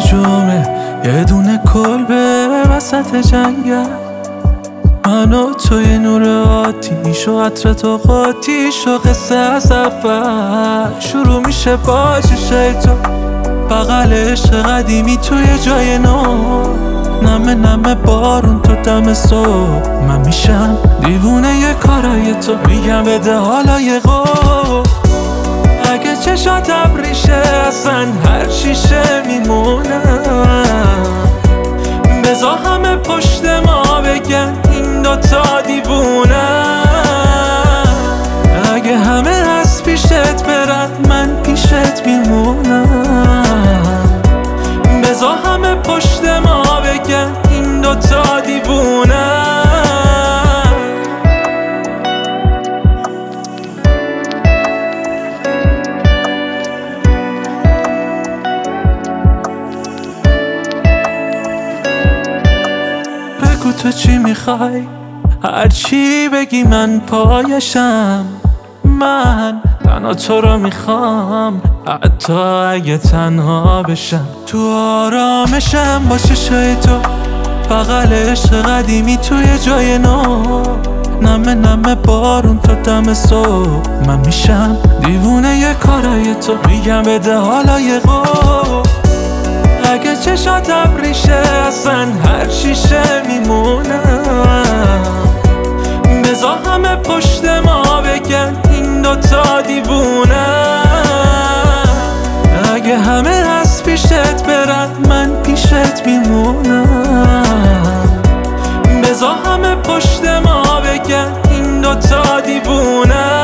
نجومه، یه دونه کلبه وسط جنگل. من و توی نور آتیش و عطر تو قاتیش و قصه از اول شروع میشه با چشای تو، بغل عشق قدیمی توی جای نو، نمه نمه بارون تو دم صبح. من میشم دیوونه یه کارای تو، میگم بده حالا یه قول. اگه چشات ابریشه اصلا هر چیشه میمونم، بذار همه پشت ما بگن این دوتا دیوونم. اگه همه از پیشت برن من پیشت میمونم، بذار همه پشت ما بگن این دوتا دیوونم. بگو تو چی میخوای، هر چی بگی من پایشم. من تنها تو رو میخوام، حتی اگه تنها بشم. تو آرامشم با چشای تو، بغل عشق قدیمی توی جای نو، نمه نمه بارون تا دم صبح. من میشم دیوونه یه کارای تو، میگم بده حالا یه قول. اگه چشات ابریشه اصلا هر چیشه میمونم، بذار همه پشت ما بگن این دوتا دیوونم. اگه همه از پیشت برن من پیشت میمونم، بذار همه پشت ما بگن این دوتا دیوونم.